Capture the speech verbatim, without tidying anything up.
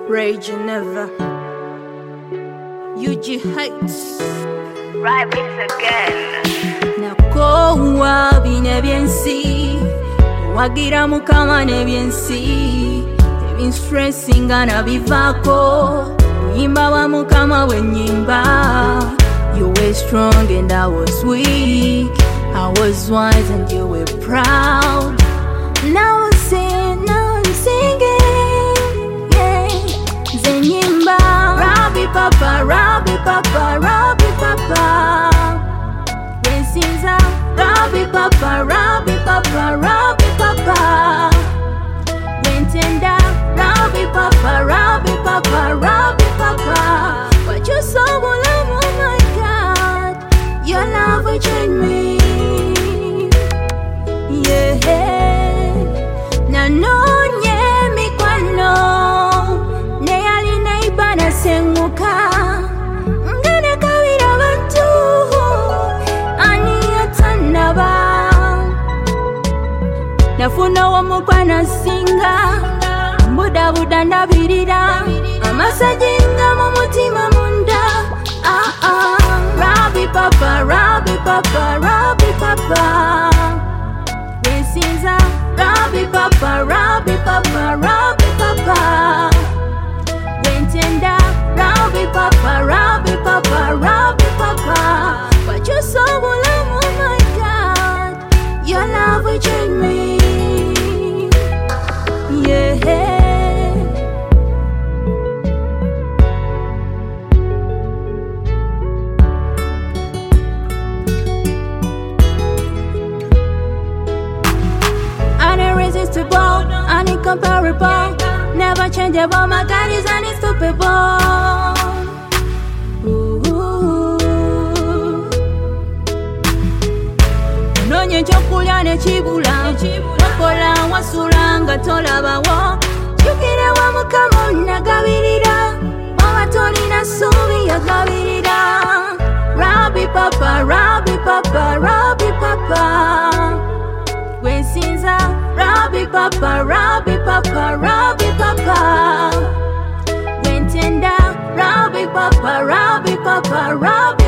Rage never. U G Heights. Right beats again. Nakowa bine byensi wagira mukama ne byensi ebin stressing na bivako uyimba wa mukama wenyimba. You were strong and I was weak. I was wise and you were proud. Now I'm singing, now I'm singing, yeah. Zenyimba, Rabbi Papa, Rabbi Papa, Rabbi Papa. When sings out, Rabbi Papa, Rabbi Papa, Rabbi Papa. When tender, Rabbi Papa, Rabbi Papa, Rabbi Papa. What you saw, oh my God, your love will change me, yeah. Na nonye mikwano ne ali neiba na senguka ngane kabira bantu ani atanaba nafuna wa mukwana singa muda buda ndabirira amasajinga mu mutima munda ah ah Rabbi Papa Rabbi Papa Rabbi Papa Sinza Rabbi Papa, Rabbi Papa, Rabbi Papa. When tender, Rabbi Papa, Rabbi Papa, Rabbi Papa. But you so will oh my God, your love will change me, yeah. Irresistible, unincomparable, never changeable. My God is unstoppable. Nonye chokulya ne chibula, wakola wasula nga tolabawo. Chukire wa mukama nagabirira, mama tolina subi yagabirira. Rabbi Papa, Rabbi Papa, Rabbi Papa. When sins out, Rabbi Papa, Rabbi Papa, Rabbi Papa. When tender, Rabbi Papa, Rabbi Papa, Rabbi